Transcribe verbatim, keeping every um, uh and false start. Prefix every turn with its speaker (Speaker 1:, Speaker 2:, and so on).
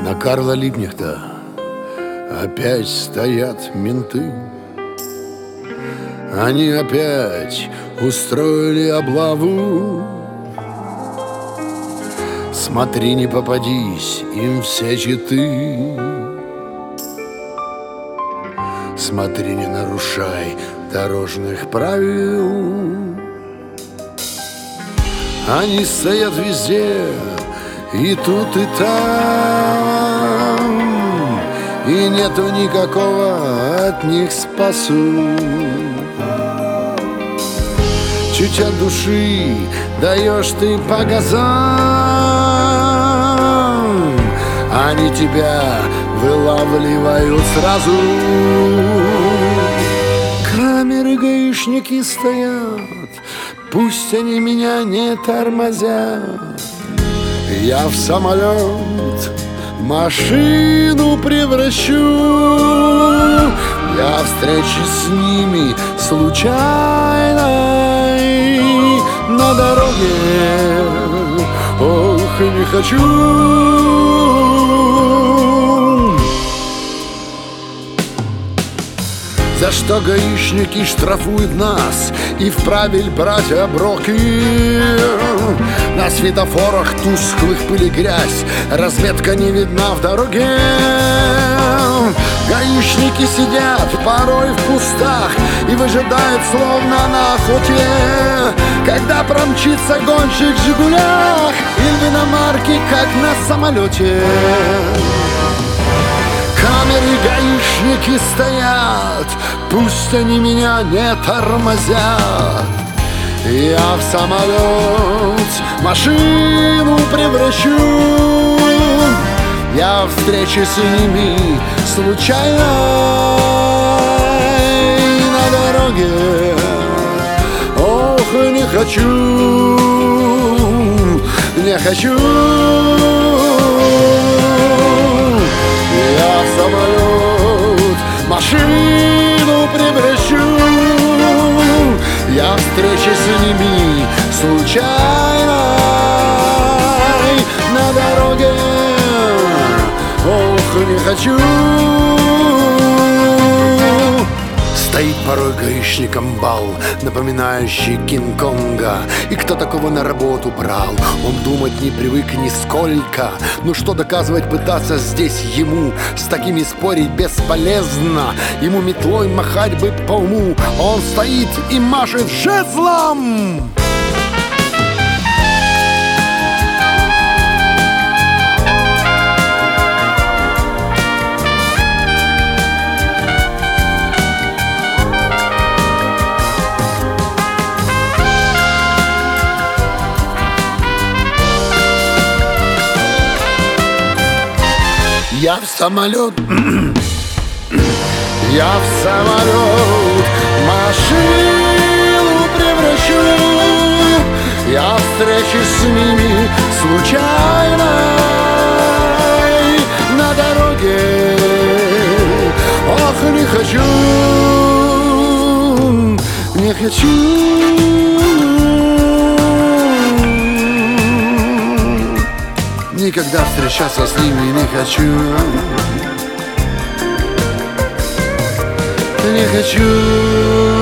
Speaker 1: На Карла Либкнехта опять стоят менты. Они опять устроили облаву. Смотри, не попадись им все читы. Смотри, не нарушай дорожных правил. Они стоят везде, и тут, и там, и нету никакого от них спасу. Чуть от души даешь ты по газам, они тебя вылавливают сразу. Камеры гаишники стоят, пусть они меня не тормозят. Я в самолет машину превращу. Я встречи с ними случайной на дороге. Ох, не хочу. За что гаишники штрафуют нас и вправе брать оброки? На светофорах тусклых пыль и грязь, разметка не видна в дороге. Гаишники сидят порой в кустах и выжидают словно на охоте, когда промчится гонщик в «Жигулях» или в иномарке, как на самолете. Камеры гаишники стоят, пусть они меня не тормозят. Я в самолет машину превращу. Я встречи с ними случайно на дороге. Ох, не хочу, не хочу. Я в самолет машину превращу. Я встречи с ними случайно на дороге. Ох, не хочу. Стоит порой гаишником бал, напоминающий Кинг-Конга. И кто такого на работу брал? Он думать не привык нисколько. Ну что доказывать пытаться здесь ему? С такими спорить бесполезно. Ему метлой махать бы по уму. Он стоит и машет жезлом. Я в самолет, я в самолет машину превращу. Я встречи с ними случайно на дороге. Ох, не хочу, не хочу. Никогда встречаться с ними не хочу. Не хочу.